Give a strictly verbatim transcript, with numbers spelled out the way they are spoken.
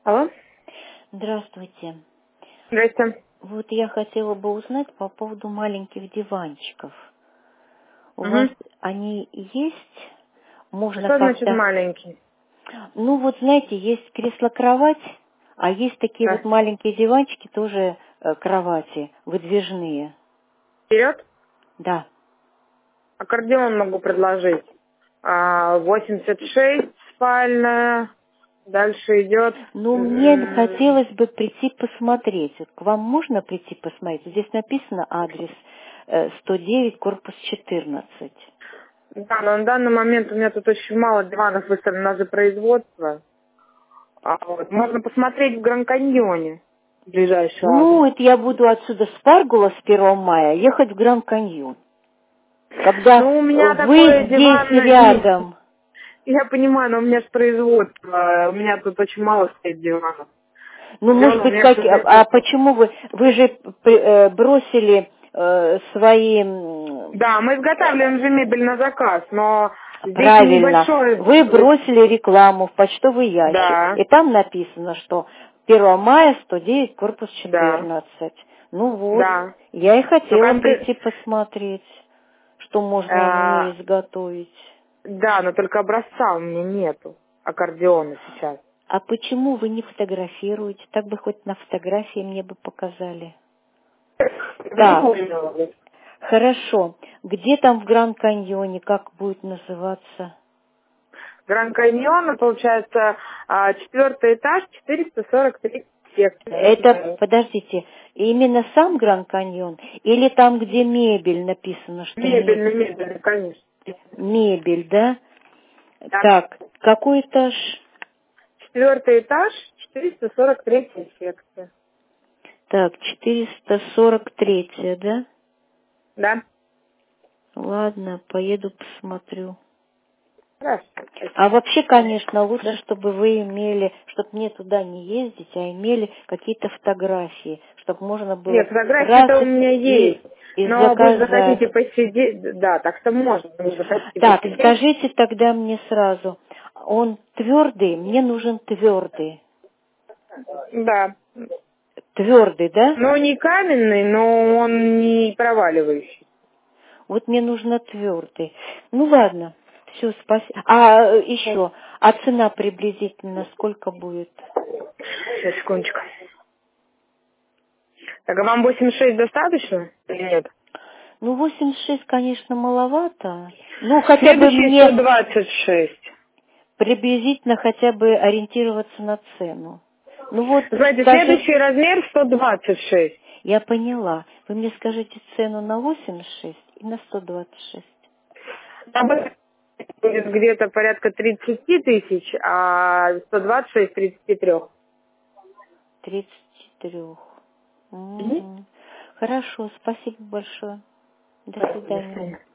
Алло? Здравствуйте. Здрасте. Вот я хотела бы узнать по поводу маленьких диванчиков. У вас Угу. они есть? Можно Что значит как-то... маленький? Ну вот знаете, есть кресло-кровать, а есть такие вот Да. маленькие диванчики, тоже э, кровати, выдвижные. Вперед. Да. Аккордеон могу предложить. А, восемьдесят шесть спальная. Дальше идет... Ну, мне м, хотелось бы прийти посмотреть. Вот к вам можно прийти посмотреть? Здесь написано адрес э, сто девять, корпус четырнадцать. Да, но на данный момент у меня тут очень мало диванов выставлено за производство. А вот можно посмотреть в Гранд-Каньоне. Ближайший Ну, адрес. это я буду отсюда с Паргула с первого мая ехать в Гранд-Каньон. Когда Ну, у меня вы такое здесь диванное... рядом, Я понимаю, но у меня же производство. У меня тут очень мало стоит диванов. ну, может Диван у быть, меня, к как... сожалению, А почему вы... Вы же э, бросили э, свои... м, Да, мы изготавливаем же мебель на заказ, но здесь Правильно. небольшой... Вы бросили рекламу в почтовый ящик. Да, И там написано, что первого мая сто девять, корпус да, четырнадцать. Ну вот, да. я и Но хотела конкрет- прийти посмотреть, что можно мне а, изготовить. да, но только образца у меня нету, аккордеона сейчас. А почему вы не фотографируете? Так бы хоть на фотографии мне бы показали. Не Так, поняла. хорошо. Где там в Гранд-Каньоне, как будет называться? Гранд Каньон, получается, а, четвертый этаж, четыреста сорок три Это, секции. подождите, именно сам Гранд-Каньон? Или там, где мебель написано, что ме- Мебельный, мебельный, конечно. мебель, да? Да. Так, какой этаж? Четвертый этаж, четыреста сорок три секция. Так, четыреста сорок три, да? Да? Ладно, поеду посмотрю. Хорошо. А вообще, конечно, лучше, чтобы вы имели, чтобы мне туда не ездить, а имели какие-то фотографии, чтобы можно было Нет, раз фотографии-то у меня и, есть. и Но вы заказать. захотите посидеть, да, так что можно. Вы захотите Так, посидеть? скажите тогда мне сразу, он твердый, мне нужен твердый. Да. Твердый, да? Но не каменный, но он не проваливающий. Вот мне нужно твердый. Ну ладно, все, спасибо. А э, еще, а цена приблизительно сколько будет? Сейчас, секундочку. Так, а вам восемьдесят шесть достаточно или нет? Ну, восемьдесят шесть, конечно, маловато. Ну, хотя бы Следующий сто мне двадцать шесть. приблизительно хотя бы ориентироваться на цену. Ну вот, Знаете, скажи, следующий размер сто двадцать шесть. я поняла. Вы мне скажите цену на восемьдесят шесть и на сто двадцать шесть. Там будет где-то порядка тридцать тысяч, а сто двадцать шесть тридцать три. тридцать три. Угу. Угу. Хорошо, спасибо большое. До До свидания. свидания.